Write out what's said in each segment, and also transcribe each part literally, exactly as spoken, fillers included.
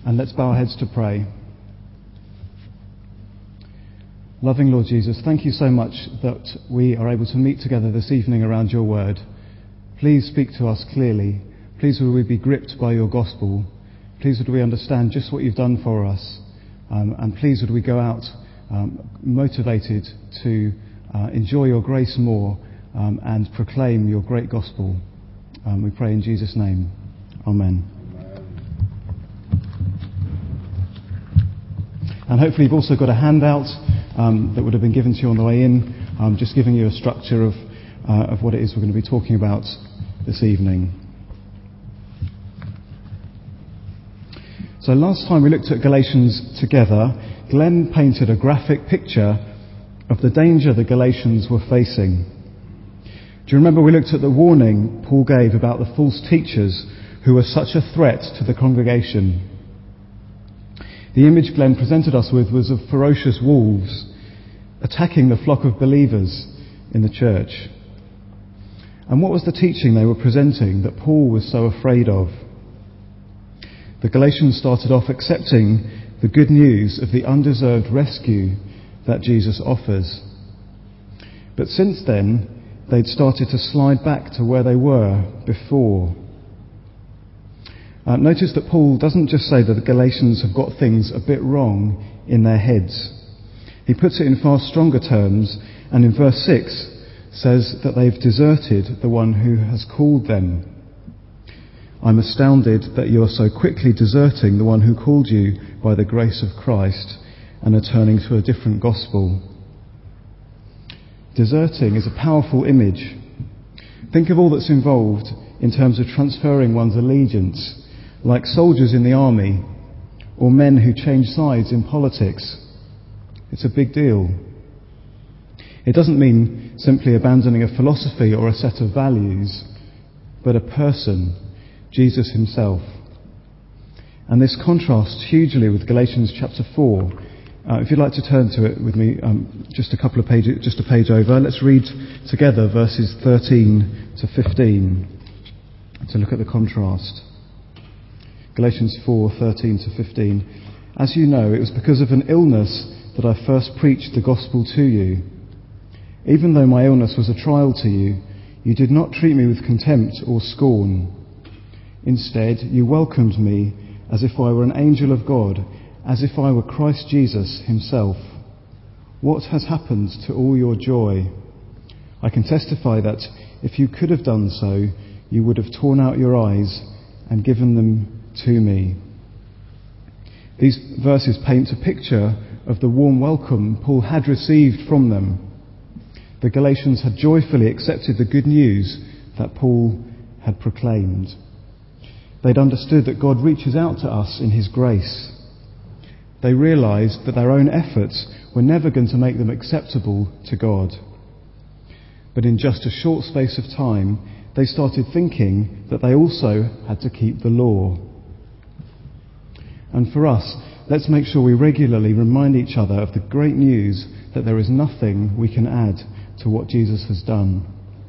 And let's bow our heads to pray. Loving Lord Jesus, thank you so much that we are able to meet together this evening around your word. Please speak to us clearly. Please would we be gripped by your gospel. Please would we understand just what you've done for us. Um, and please would we go out um, motivated to uh, enjoy your grace more um, and proclaim your great gospel. Um, we pray in Jesus' name. Amen. And hopefully you've also got a handout um, that would have been given to you on the way in, um, just giving you a structure of, uh, of what it is we're going to be talking about this evening. So last time we looked at Galatians together, Glenn painted a graphic picture of the danger the Galatians were facing. Do you remember we looked at the warning Paul gave about the false teachers who were such a threat to the congregation? The image Glenn presented us with was of ferocious wolves attacking the flock of believers in the church. And what was the teaching they were presenting that Paul was so afraid of? The Galatians started off accepting the good news of the undeserved rescue that Jesus offers. But since then, they'd started to slide back to where they were before. Uh, notice that Paul doesn't just say that the Galatians have got things a bit wrong in their heads. He puts it in far stronger terms, and in verse six says that they've deserted the one who has called them. I'm astounded that you are so quickly deserting the one who called you by the grace of Christ and are turning to a different gospel. Deserting is a powerful image. Think of all that's involved in terms of transferring one's allegiance, like soldiers in the army or men who change sides in politics. It's a big deal. It doesn't mean simply abandoning a philosophy or a set of values, but a person, Jesus himself. And this contrasts hugely with Galatians chapter four. Uh, if you'd like to turn to it with me, um, just a couple of pages, just a page over, let's read together verses thirteen to fifteen to look at the contrast. Galatians four, thirteen to fifteen. As you know, it was because of an illness that I first preached the gospel to you. Even though my illness was a trial to you, you did not treat me with contempt or scorn. Instead, you welcomed me as if I were an angel of God, as if I were Christ Jesus himself. What has happened to all your joy? I can testify that if you could have done so, you would have torn out your eyes and given them to me. These verses paint a picture of the warm welcome Paul had received from them. The Galatians had joyfully accepted the good news that Paul had proclaimed. They'd understood that God reaches out to us in his grace. They realised that their own efforts were never going to make them acceptable to God. But in just a short space of time, they started thinking that they also had to keep the law. And for us, let's make sure we regularly remind each other of the great news that there is nothing we can add to what Jesus has done.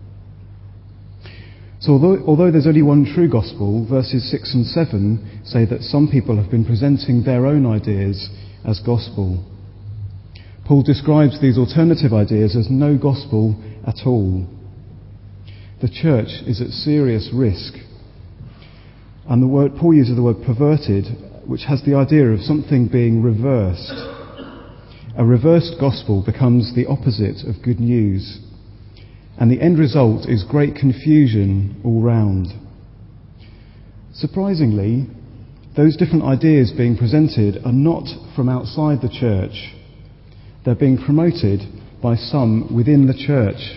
So although, although there's only one true gospel, verses six and seven say that some people have been presenting their own ideas as gospel. Paul describes these alternative ideas as no gospel at all. The church is at serious risk. And the word Paul uses the word perverted, which has the idea of something being reversed. A reversed gospel becomes the opposite of good news. And the end result is great confusion all round. Surprisingly, those different ideas being presented are not from outside the church. They're being promoted by some within the church.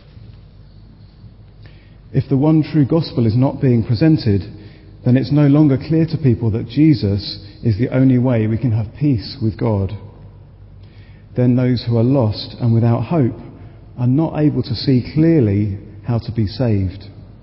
If the one true gospel is not being presented, then it's no longer clear to people that Jesus is the only way we can have peace with God. Then those who are lost and without hope are not able to see clearly how to be saved.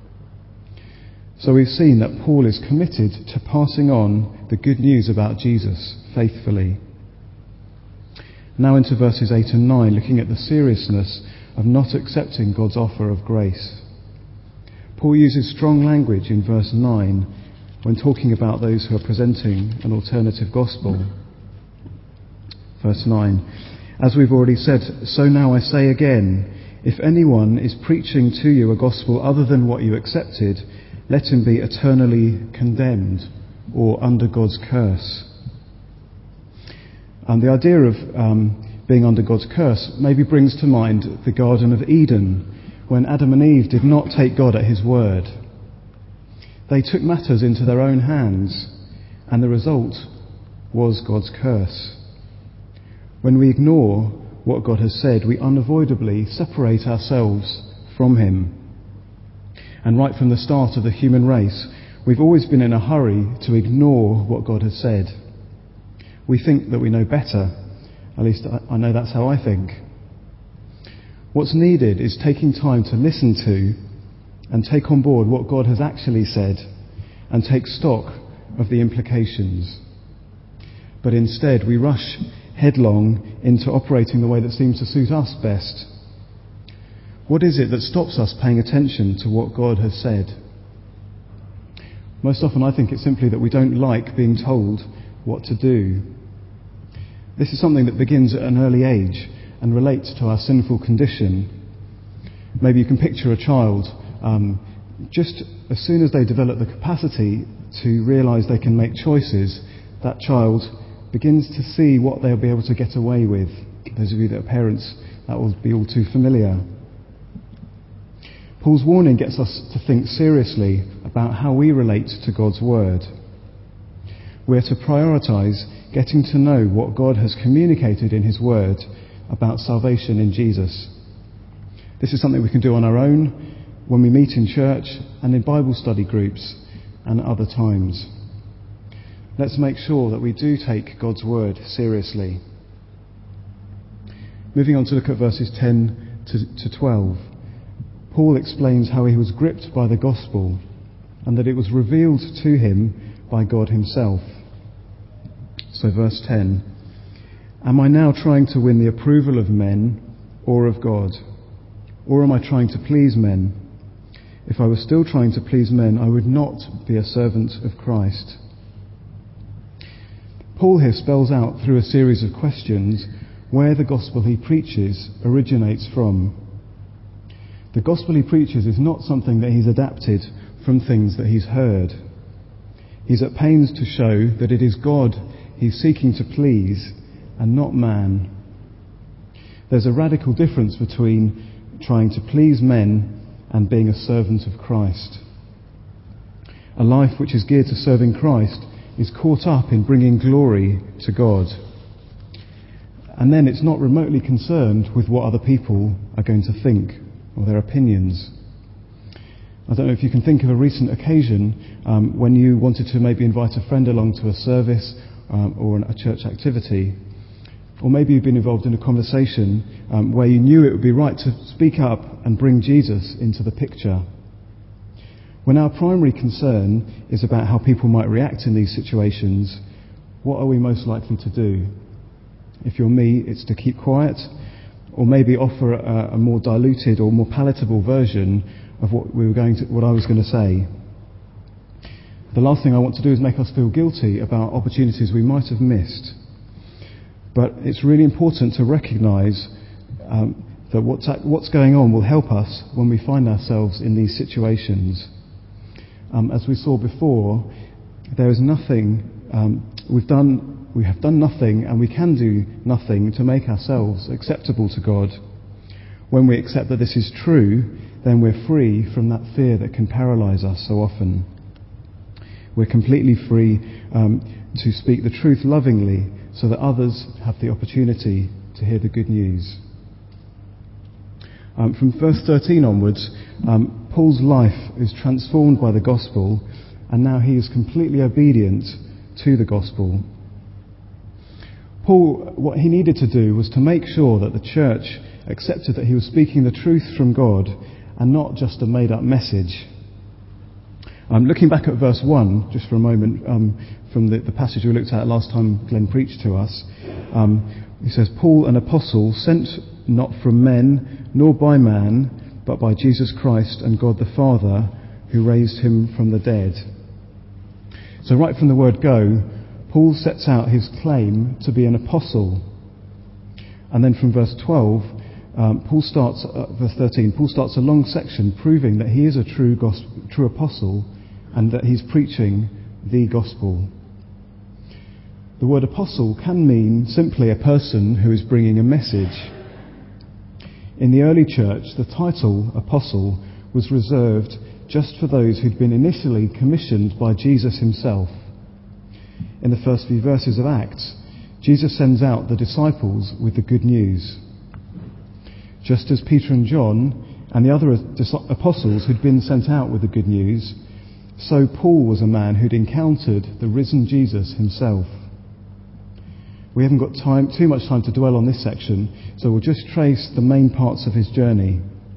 So we've seen that Paul is committed to passing on the good news about Jesus faithfully. Now into verses eight and nine, looking at the seriousness of not accepting God's offer of grace. Paul uses strong language in verse nine when talking about those who are presenting an alternative gospel. Verse nine, as we've already said, so now I say again, if anyone is preaching to you a gospel other than what you accepted, let him be eternally condemned or under God's curse. And the idea of um, being under God's curse maybe brings to mind the Garden of Eden, when Adam and Eve did not take God at his word. They took matters into their own hands, and the result was God's curse. When we ignore what God has said, we unavoidably separate ourselves from him. And right from the start of the human race, we've always been in a hurry to ignore what God has said. We think that we know better. At least I know that's how I think. What's needed is taking time to listen to and take on board what God has actually said and take stock of the implications. But instead, we rush headlong into operating the way that seems to suit us best. What is it that stops us paying attention to what God has said? Most often I think it's simply that we don't like being told what to do. This is something that begins at an early age and relates to our sinful condition. Maybe you can picture a child, um, just as soon as they develop the capacity to realise they can make choices, that child begins to see what they'll be able to get away with. Those of you that are parents, that will be all too familiar. Paul's warning gets us to think seriously about how we relate to God's word. We're to prioritise getting to know what God has communicated in his word about salvation in Jesus. This is something we can do on our own, when we meet in church and in Bible study groups and at other times. Let's make sure that we do take God's word seriously. Moving on to look at verses ten to twelve. Paul explains how he was gripped by the gospel and that it was revealed to him by God himself. So verse ten. Am I now trying to win the approval of men or of God? Or am I trying to please men? If I was still trying to please men, I would not be a servant of Christ. Paul here spells out through a series of questions where the gospel he preaches originates from. The gospel he preaches is not something that he's adapted from things that he's heard. He's at pains to show that it is God he's seeking to please and not man. There's a radical difference between trying to please men and being a servant of Christ. A life which is geared to serving Christ is caught up in bringing glory to God. And then it's not remotely concerned with what other people are going to think or their opinions. I don't know if you can think of a recent occasion um, when you wanted to maybe invite a friend along to a service um, or a church activity, or maybe you've been involved in a conversation um, where you knew it would be right to speak up and bring Jesus into the picture. When our primary concern is about how people might react in these situations, what are we most likely to do? If you're me, it's to keep quiet, or maybe offer a, a more diluted or more palatable version of what we were going to, what I was going to say. The last thing I want to do is make us feel guilty about opportunities we might have missed. But it's really important to recognise um, that what's, what's going on will help us when we find ourselves in these situations. Um, as we saw before, there is nothing um, we've done. We have done nothing, and we can do nothing to make ourselves acceptable to God. When we accept that this is true, then we're free from that fear that can paralyse us so often. We're completely free um, to speak the truth lovingly, so that others have the opportunity to hear the good news. Um, from verse thirteen onwards, um, Paul's life is transformed by the gospel, and now he is completely obedient to the gospel. Paul, what he needed to do was to make sure that the church accepted that he was speaking the truth from God and not just a made-up message. Um, looking back at verse one, just for a moment, um, from the, the passage we looked at last time Glenn preached to us, um, he says, Paul, an apostle, sent not from men, nor by man, but by Jesus Christ and God the Father, who raised him from the dead. So right from the word go, Paul sets out his claim to be an apostle. And then from verse twelve, um, Paul starts, uh, verse thirteen, Paul starts a long section proving that he is a true gospel, true apostle, and that he's preaching the gospel. The word apostle can mean simply a person who is bringing a message. In the early church, the title apostle was reserved just for those who'd been initially commissioned by Jesus himself. In the first few verses of Acts, Jesus sends out the disciples with the good news. Just as Peter and John and the other apostles who'd been sent out with the good news, so Paul was a man who'd encountered the risen Jesus himself. We haven't got time, too much time to dwell on this section, so we'll just trace the main parts of his journey.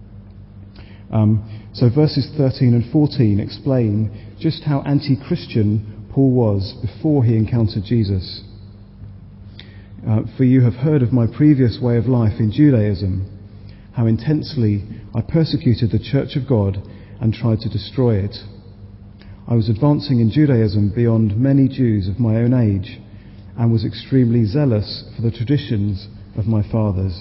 Um, so verses thirteen and fourteen explain just how anti-Christian Paul was before he encountered Jesus. Uh, For you have heard of my previous way of life in Judaism, how intensely I persecuted the church of God and tried to destroy it. I was advancing in Judaism beyond many Jews of my own age, and was extremely zealous for the traditions of my fathers.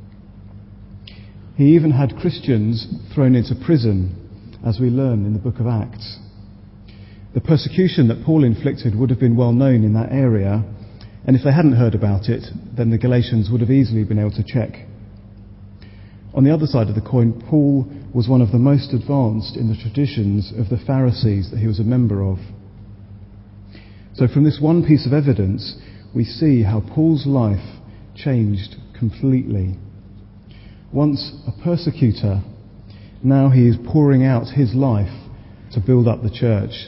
He even had Christians thrown into prison, as we learn in the book of Acts. The persecution that Paul inflicted would have been well known in that area, and if they hadn't heard about it, then the Galatians would have easily been able to check. On the other side of the coin, Paul was one of the most advanced in the traditions of the Pharisees that he was a member of. So from this one piece of evidence, we see how Paul's life changed completely. Once a persecutor, now he is pouring out his life to build up the church.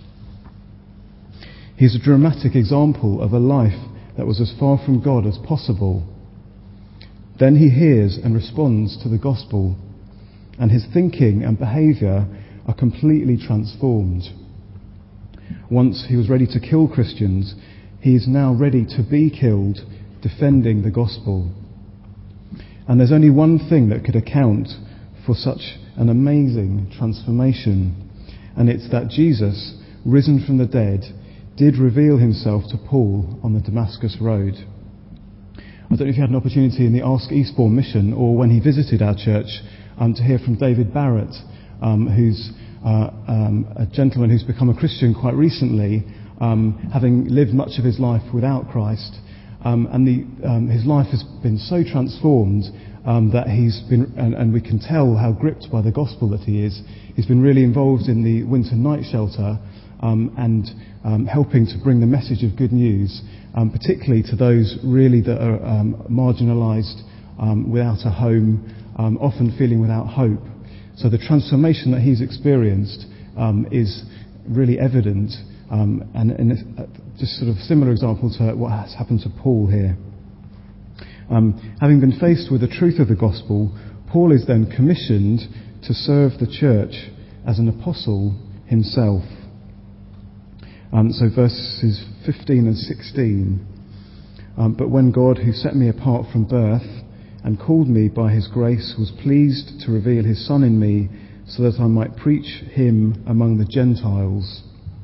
He's a dramatic example of a life that was as far from God as possible. Then he hears and responds to the gospel, and his thinking and behaviour are completely transformed. Once he was ready to kill Christians, he is now ready to be killed, defending the gospel. And there's only one thing that could account for such an amazing transformation, and it's that Jesus, risen from the dead, did reveal himself to Paul on the Damascus road. I don't know if you had an opportunity in the Ask Eastbourne mission or when he visited our church um, to hear from David Barrett, um, who's uh, um, a gentleman who's become a Christian quite recently, um, having lived much of his life without Christ. Um, and the, um, his life has been so transformed um, that he's been, and, and we can tell how gripped by the gospel that he is. He's been really involved in the winter night shelter um, and um, helping to bring the message of good news, um, particularly to those really that are um, marginalised, um, without a home, um, often feeling without hope. So the transformation that he's experienced um, is really evident, um, and, and uh, just sort of similar example to what has happened to Paul here. Um, having been faced with the truth of the gospel, Paul is then commissioned to serve the church as an apostle himself. Um, so verses fifteen and sixteen. Um, but when God, who set me apart from birth and called me by his grace, was pleased to reveal his Son in me, so that I might preach him among the Gentiles.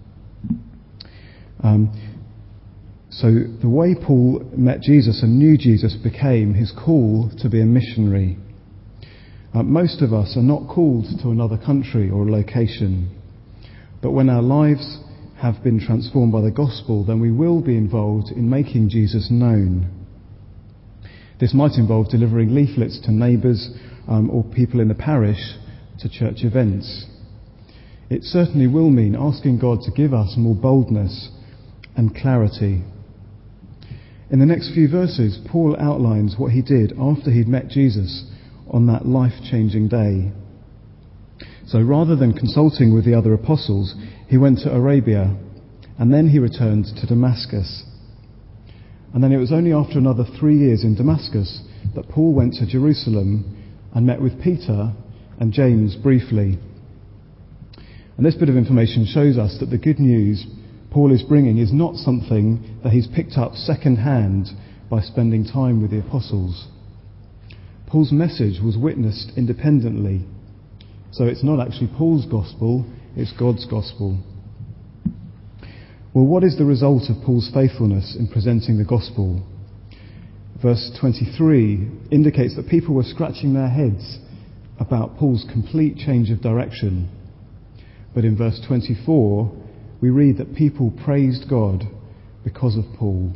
Um, so the way Paul met Jesus and knew Jesus became his call to be a missionary. Uh, most of us are not called to another country or location, but when our lives have been transformed by the gospel, then we will be involved in making Jesus known. This might involve delivering leaflets to neighbours um, or people in the parish to church events. It certainly will mean asking God to give us more boldness and clarity. In the next few verses, Paul outlines what he did after he'd met Jesus on that life-changing day. So rather than consulting with the other apostles, he went to Arabia, and then he returned to Damascus. And then it was only after another three years in Damascus that Paul went to Jerusalem and met with Peter and James briefly. And this bit of information shows us that the good news Paul is bringing is not something that he's picked up second-hand by spending time with the apostles. Paul's message was witnessed independently. So it's not actually Paul's gospel, it's God's gospel. Well, what is the result of Paul's faithfulness in presenting the gospel? Verse twenty-three indicates that people were scratching their heads about Paul's complete change of direction. But in verse twenty-four, we read that people praised God because of Paul.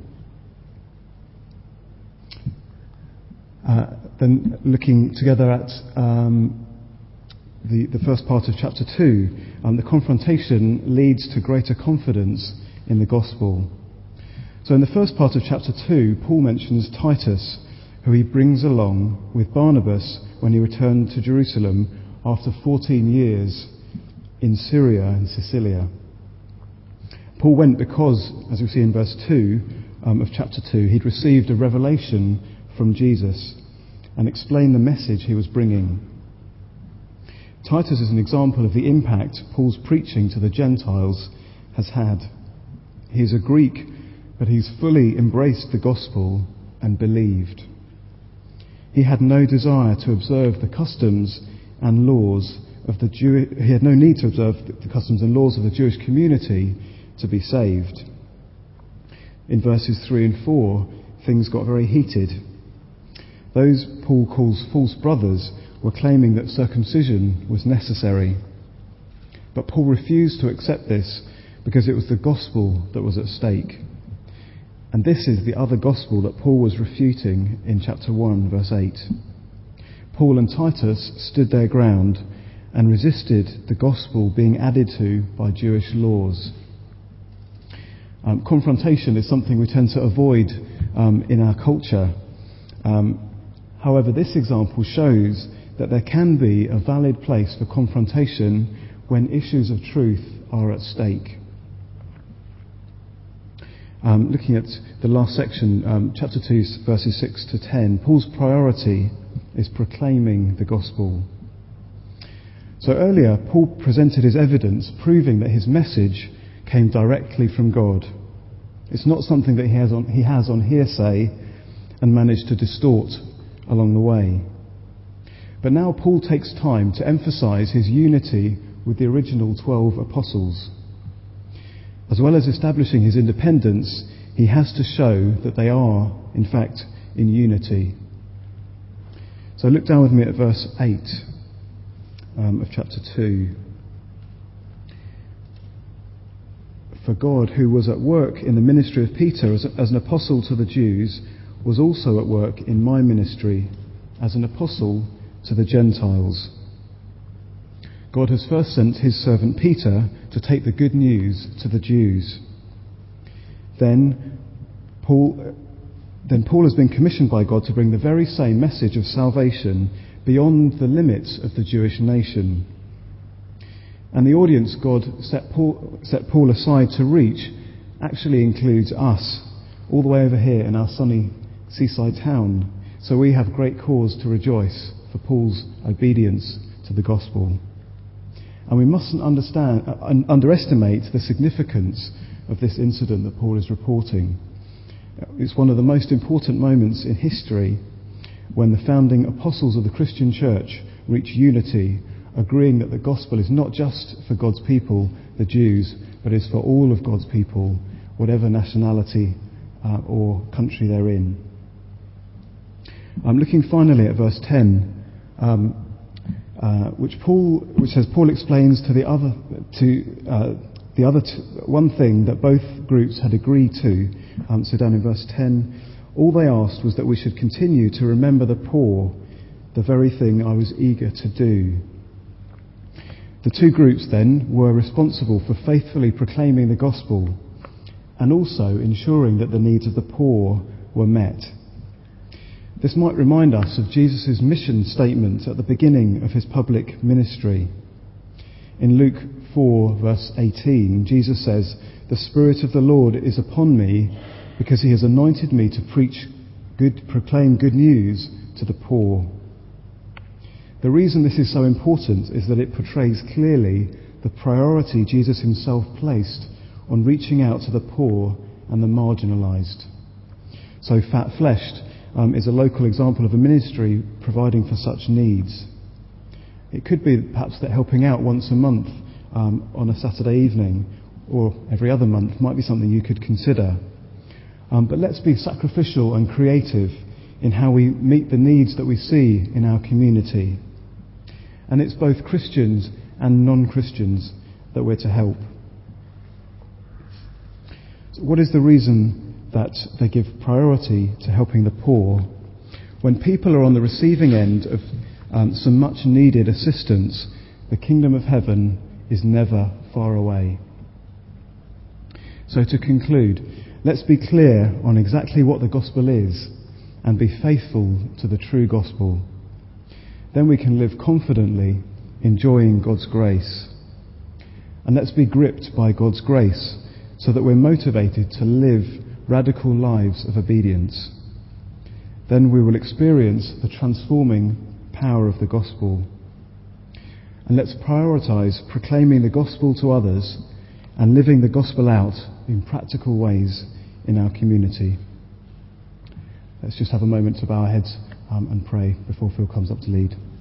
Uh, then looking together at um, the, the first part of chapter two, um, the confrontation leads to greater confidence in the gospel. So in the first part of chapter two, Paul mentions Titus, who he brings along with Barnabas when he returned to Jerusalem after fourteen years in Syria and Cilicia. Paul went because, as we see in verse two um, of chapter two, he'd received a revelation from Jesus and explained the message he was bringing. Titus is an example of the impact Paul's preaching to the Gentiles has had. He is a Greek, but he's fully embraced the gospel and believed. He had no desire to observe the customs and laws of the Jew. He had no need to observe the customs and laws of the Jewish community to be saved. In verses three and four, things got very heated. Those Paul calls false brothers were claiming that circumcision was necessary. But Paul refused to accept this because it was the gospel that was at stake. And this is the other gospel that Paul was refuting in chapter one, verse eight. Paul and Titus stood their ground and resisted the gospel being added to by Jewish laws. Um, confrontation is something we tend to avoid um, in our culture. Um, however, this example shows that there can be a valid place for confrontation when issues of truth are at stake. Um, looking at the last section, um, chapter two, verses six to ten, Paul's priority is proclaiming the gospel. So earlier, Paul presented his evidence proving that his message came directly from God. It's not something that he has on, he has on hearsay and managed to distort along the way. But now Paul takes time to emphasize his unity with the original twelve apostles. As well as establishing his independence, he has to show that they are, in fact, in unity. So look down with me at verse eight um, of chapter two. For God, who was at work in the ministry of Peter as, as an apostle to the Jews, was also at work in my ministry as an apostle to the Gentiles. God has first sent his servant Peter to take the good news to the Jews. Then Paul, then Paul has been commissioned by God to bring the very same message of salvation beyond the limits of the Jewish nation. And the audience God set Paul, set Paul aside to reach actually includes us, all the way over here in our sunny seaside town. So we have great cause to rejoice for Paul's obedience to the gospel. And we mustn't understand, uh, underestimate the significance of this incident that Paul is reporting. It's one of the most important moments in history when the founding apostles of the Christian church reach unity, agreeing that the gospel is not just for God's people, the Jews, but is for all of God's people, whatever nationality uh, or country they're in. I'm looking finally at verse ten. Um, Uh, which Paul, which says Paul explains to the other, to uh, the other t- one thing that both groups had agreed to. Um, so down in verse ten, all they asked was that we should continue to remember the poor, the very thing I was eager to do. The two groups then were responsible for faithfully proclaiming the gospel and also ensuring that the needs of the poor were met. This might remind us of Jesus' mission statement at the beginning of his public ministry. In Luke four, verse eighteen, Jesus says, "The Spirit of the Lord is upon me, because he has anointed me to preach good, proclaim good news to the poor." The reason this is so important is that it portrays clearly the priority Jesus himself placed on reaching out to the poor and the marginalised. So Fat-Fleshed Um, is a local example of a ministry providing for such needs. It could be perhaps that helping out once a month um, on a Saturday evening or every other month might be something you could consider. Um, but let's be sacrificial and creative in how we meet the needs that we see in our community. And it's both Christians and non-Christians that we're to help. So what is the reason that they give priority to helping the poor when people are on the receiving end of um, some much needed assistance? The kingdom of heaven is never far away. So to conclude, let's be clear on exactly what the gospel is and be faithful to the true gospel. Then we can live confidently, enjoying God's grace. And let's be gripped by God's grace so that we're motivated to live radical lives of obedience. Then we will experience the transforming power of the gospel. And let's prioritise proclaiming the gospel to others and living the gospel out in practical ways in our community. Let's just have a moment to bow our heads um, and pray before Phil comes up to lead.